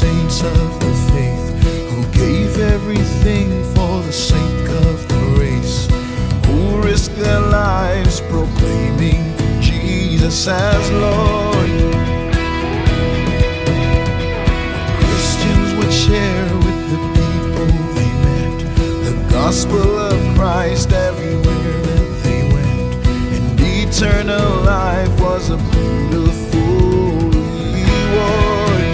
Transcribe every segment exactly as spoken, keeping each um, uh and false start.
saints of the faith who gave everything for the sake of the race, who risked their lives proclaiming Jesus as Lord. Christians would share with the people they met the gospel of Christ everywhere that they went, and eternal life was a beautiful reward.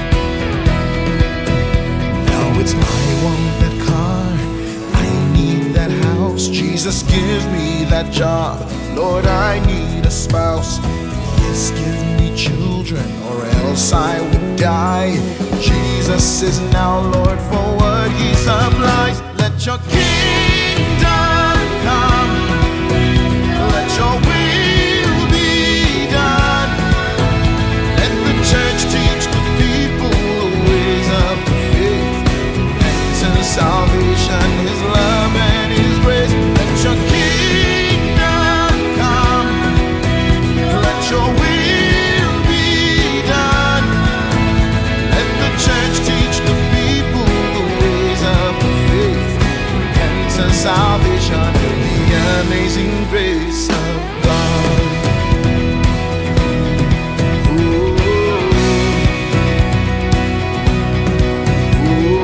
Now it's I want that car, I need that house, Jesus gives me that job, Lord I need a spouse, yes give me children or else I would die. Jesus is now Lord for what he supplies. Let your kingdom come, let your will be done. Let the church teach the people the ways of the faith, repentance, salvation, his love and his grace. Let your kingdom come, let your will be done. Let the church teach the people the ways of the faith, repentance, salvation, the amazing grace of God. Ooh, ooh.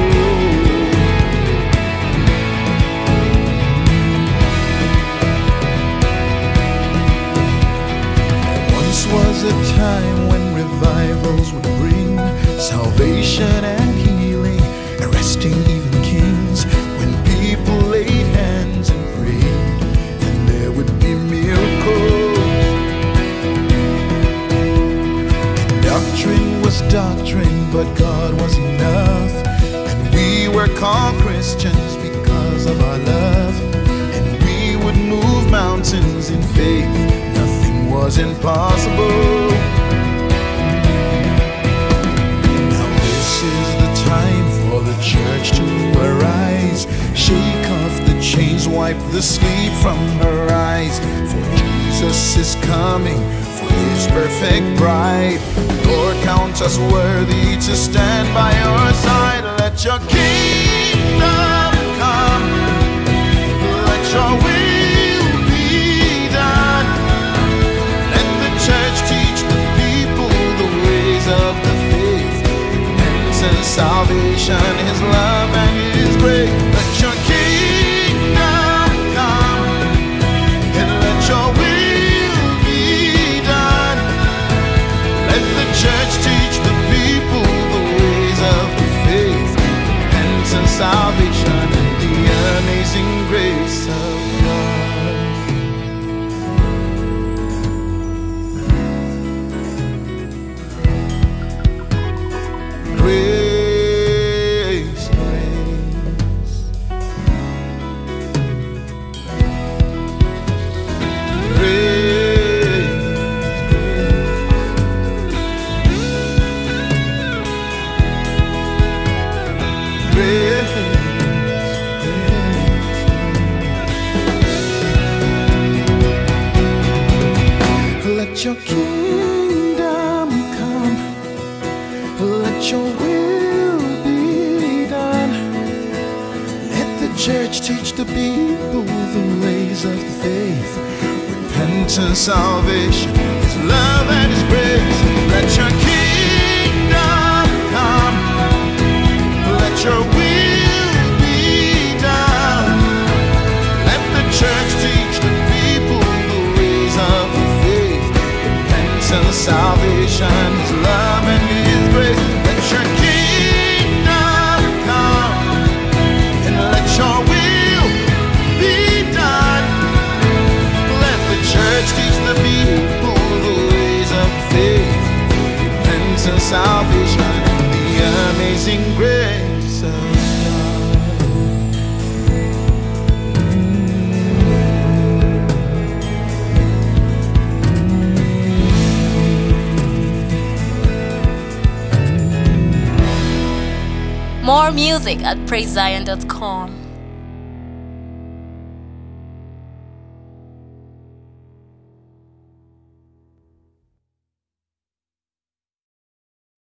Once was a time when revivals would bring salvation and healing, arresting even kings, when people laid hands and prayed, and there would be miracles. And doctrine was doctrine, but God was enough, and we were called Christians because of our love, and we would move mountains in faith, nothing was impossible. For the church to arise, shake off the chains, wipe the sleep from her eyes. For Jesus is coming for his perfect bride. Lord, count us worthy to stand by your side. Let your kingdom come, let your will be done. Let the church teach the people the ways of the faith, and salvation, his love and his grace. Let your kingdom come, and let your will be done. Let the church teach the people the ways of the faith, repentance, salvation, and the amazing grace of God. Let your kingdom come, let your will be done. Let the church teach the people the ways of the faith, repentance, salvation, his love and his grace. Let your kingdom come, let your will be done. Let the church teach the people the ways of the faith, repentance, salvation, his love and his grace. Let your kingdom come, and let your will be done. Let the church teach the people the ways of faith, repentance, salvation, the amazing grace of More music at praise zion dot com.